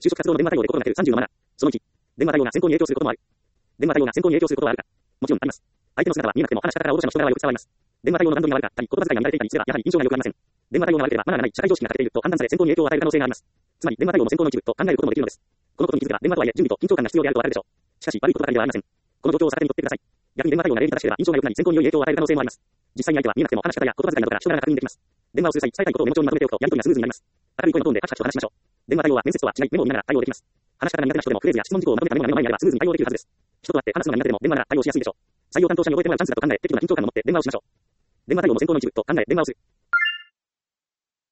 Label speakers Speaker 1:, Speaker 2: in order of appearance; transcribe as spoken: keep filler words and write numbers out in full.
Speaker 1: 就職活動の電話対応でことがなくさんじゅうのなな。そのいち、電話対応が選考に影響することもある。電話対応が選考に影響することはあるか。もちろんあります。相手の姿は見えなくても話し方から応募者の人柄はよく伝わります。電話対応の段取りが悪かったり、言葉遣いが乱れていたりすれば、やはり印象が良くありません。電話対応が悪ければマナーがない、社会常識が欠けていると判断され選考に影響を与える可能性があります。つまり電話対応も選考の一部と考えることもできるのです。このことに気づけば電話とはいえ準備と緊張感が必要であるとわかるでしょう。しかし悪いことばかりではありません。この状況を逆手にとってください。逆に電話対応が礼儀正しければ印象が良くなり選考に良い影響を与える可能性もあります。実際に相手は見えなくても話し方や言葉遣いなどから人柄が確認できます。電話をする際、伝えたいことをメモ帳にまとめておくとやり取りがスムーズになります。明るい声のトーンでカチカチと話しましょう。電話対応は面接とは違いメモを見ながら対応できます。話し方が苦手な人でもフレーズや質問事項をまとめたメモが目の前にあればスムーズに対応できるはずです。人と会って話すのが苦手でも電話なら対応しやすいでしょう。採用担当者に覚えてもらうチャンスだと考え適度な緊張感を持って電話をしましょう。電話対応も選考の一部と考え電話をする。